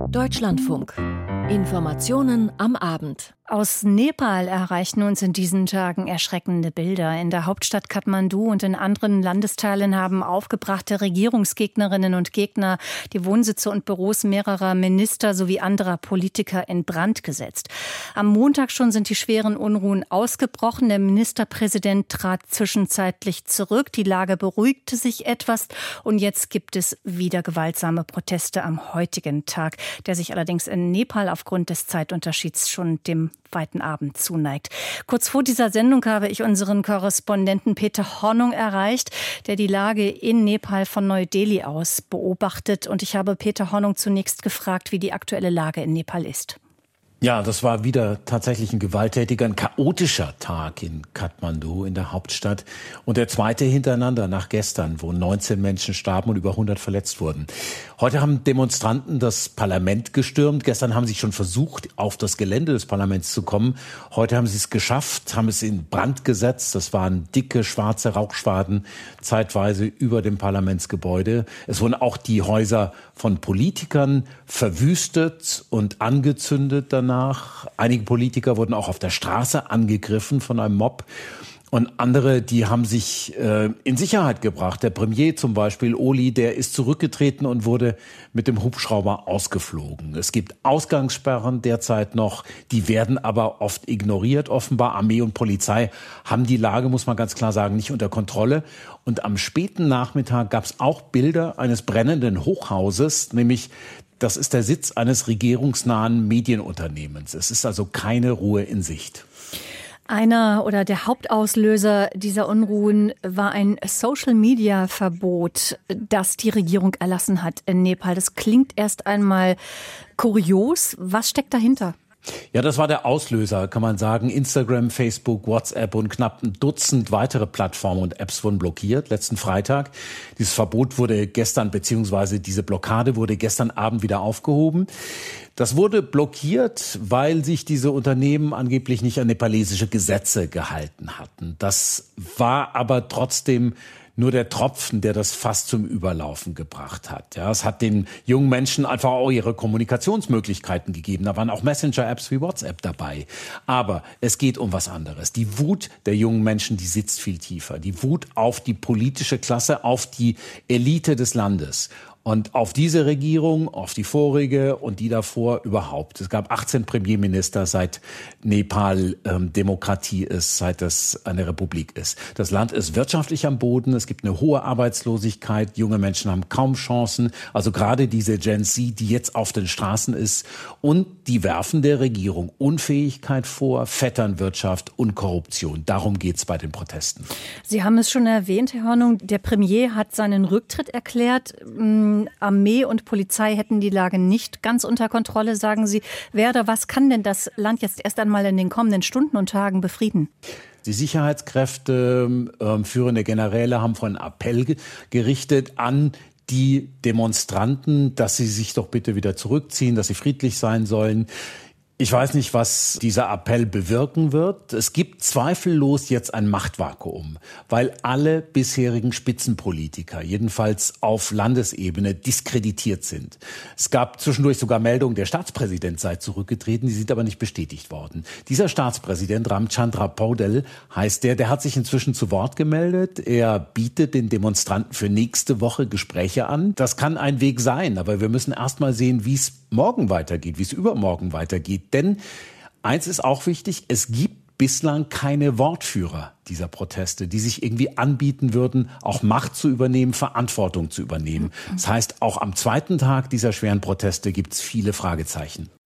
Deutschlandfunk. Informationen am Abend. Aus Nepal erreichen uns in diesen Tagen erschreckende Bilder. In der Hauptstadt Kathmandu und in anderen Landesteilen haben aufgebrachte Regierungsgegnerinnen und Gegner die Wohnsitze und Büros mehrerer Minister sowie anderer Politiker in Brand gesetzt. Am Montag schon sind die schweren Unruhen ausgebrochen. Der Ministerpräsident trat zwischenzeitlich zurück. Die Lage beruhigte sich etwas und jetzt gibt es wieder gewaltsame Proteste am heutigen Tag, der sich allerdings in Nepal aufgrund des Zeitunterschieds schon dem weiten Abend zuneigt. Kurz vor dieser Sendung habe ich unseren Korrespondenten Peter Hornung erreicht, der die Lage in Nepal von Neu-Delhi aus beobachtet. Und ich habe Peter Hornung zunächst gefragt, wie die aktuelle Lage in Nepal ist. Ja, das war wieder tatsächlich ein gewalttätiger, ein chaotischer Tag in Kathmandu, in der Hauptstadt. Und der zweite hintereinander nach gestern, wo 19 Menschen starben und über 100 verletzt wurden. Heute haben Demonstranten das Parlament gestürmt. Gestern haben sie schon versucht, auf das Gelände des Parlaments zu kommen. Heute haben sie es geschafft, haben es in Brand gesetzt. Das waren dicke, schwarze Rauchschwaden zeitweise über dem Parlamentsgebäude. Es wurden auch die Häuser von Politikern verwüstet und angezündet danach. Einige Politiker wurden auch auf der Straße angegriffen von einem Mob. Und andere, die haben sich in Sicherheit gebracht. Der Premier zum Beispiel, Oli, der ist zurückgetreten und wurde mit dem Hubschrauber ausgeflogen. Es gibt Ausgangssperren derzeit noch, die werden aber oft ignoriert. Offenbar Armee und Polizei haben die Lage, muss man ganz klar sagen, nicht unter Kontrolle. Und am späten Nachmittag gab es auch Bilder eines brennenden Hochhauses, nämlich das ist der Sitz eines regierungsnahen Medienunternehmens. Es ist also keine Ruhe in Sicht. Einer oder der Hauptauslöser dieser Unruhen war ein Social-Media-Verbot, das die Regierung erlassen hat in Nepal. Das klingt erst einmal kurios. Was steckt dahinter? Ja, das war der Auslöser, kann man sagen. Instagram, Facebook, WhatsApp und knapp ein Dutzend weitere Plattformen und Apps wurden blockiert, letzten Freitag. Dieses Verbot wurde gestern, beziehungsweise diese Blockade wurde gestern Abend wieder aufgehoben. Das wurde blockiert, weil sich diese Unternehmen angeblich nicht an nepalesische Gesetze gehalten hatten. Das war aber trotzdem nur der Tropfen, der das fast zum Überlaufen gebracht hat. Ja, es hat den jungen Menschen einfach auch ihre Kommunikationsmöglichkeiten gegeben. Da waren auch Messenger-Apps wie WhatsApp dabei. Aber es geht um was anderes. Die Wut der jungen Menschen, die sitzt viel tiefer. Die Wut auf die politische Klasse, auf die Elite des Landes. Und auf diese Regierung, auf die vorige und die davor überhaupt. Es gab 18 Premierminister, seit Nepal Demokratie ist, seit es eine Republik ist. Das Land ist wirtschaftlich am Boden, es gibt eine hohe Arbeitslosigkeit, junge Menschen haben kaum Chancen. Also gerade diese Gen Z, die jetzt auf den Straßen ist. Und die werfen der Regierung Unfähigkeit vor, Vetternwirtschaft und Korruption. Darum geht's bei den Protesten. Sie haben es schon erwähnt, Herr Hornung, der Premier hat seinen Rücktritt erklärt. Armee und Polizei hätten die Lage nicht ganz unter Kontrolle, sagen Sie. Wer oder was kann denn das Land jetzt erst einmal in den kommenden Stunden und Tagen befrieden? Die Sicherheitskräfte, führende Generäle haben vorhin einen Appell gerichtet an die Demonstranten, dass sie sich doch bitte wieder zurückziehen, dass sie friedlich sein sollen. Ich weiß nicht, was dieser Appell bewirken wird. Es gibt zweifellos jetzt ein Machtvakuum, weil alle bisherigen Spitzenpolitiker, jedenfalls auf Landesebene, diskreditiert sind. Es gab zwischendurch sogar Meldungen, der Staatspräsident sei zurückgetreten, die sind aber nicht bestätigt worden. Dieser Staatspräsident, Ramchandra Paudel heißt der hat sich inzwischen zu Wort gemeldet. Er bietet den Demonstranten für nächste Woche Gespräche an. Das kann ein Weg sein, aber wir müssen erst mal sehen, wie es morgen weitergeht, wie es übermorgen weitergeht. Denn eins ist auch wichtig, es gibt bislang keine Wortführer dieser Proteste, die sich irgendwie anbieten würden, auch Macht zu übernehmen, Verantwortung zu übernehmen. Das heißt, auch am zweiten Tag dieser schweren Proteste gibt es viele Fragezeichen.